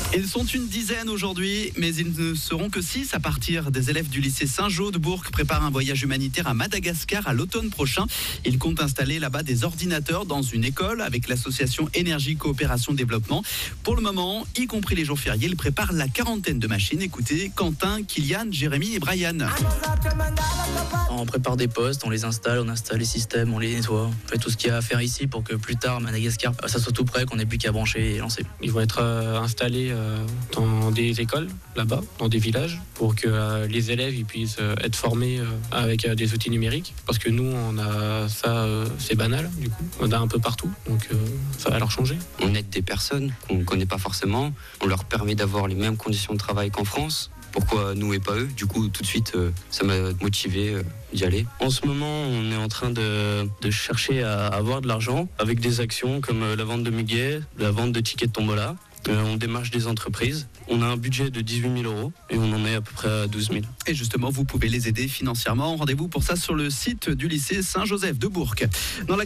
Ils sont une dizaine aujourd'hui, mais ils ne seront que 6 à partir. Des élèves du lycée Saint-Jean de Bourg préparent un voyage humanitaire à Madagascar à l'automne prochain. Ils comptent installer là-bas des ordinateurs dans une école avec l'association Énergie Coopération Développement. Pour le moment, y compris les jours fériés, ils préparent la quarantaine de machines. Écoutez, Quentin, Kylian, Jérémy et Brian. On prépare des postes, on les installe, on installe les systèmes, on les nettoie. On fait tout ce qu'il y a à faire ici pour que plus tard, Madagascar, ça soit tout prêt, qu'on n'ait plus qu'à brancher et lancer. Ils vont être installés dans des écoles, là-bas, dans des villages, pour que les élèves ils puissent être formés avec des outils numériques. Parce que nous, on a ça, c'est banal, du coup. On a un peu partout, donc ça va leur changer. On aide des personnes qu'on ne connaît pas forcément. On leur permet d'avoir les mêmes conditions de travail qu'en France. Pourquoi nous et pas eux? Du coup, tout de suite, ça m'a motivé d'y aller. En ce moment, on est en train de chercher à avoir de l'argent avec des actions comme la vente de muguets, la vente de tickets de tombola. On démarche des entreprises. On a un budget de 18 000 € et on en est à peu près à 12 000. Et justement, vous pouvez les aider financièrement. Rendez-vous pour ça sur le site du lycée Saint-Joseph de Bourg. Dans la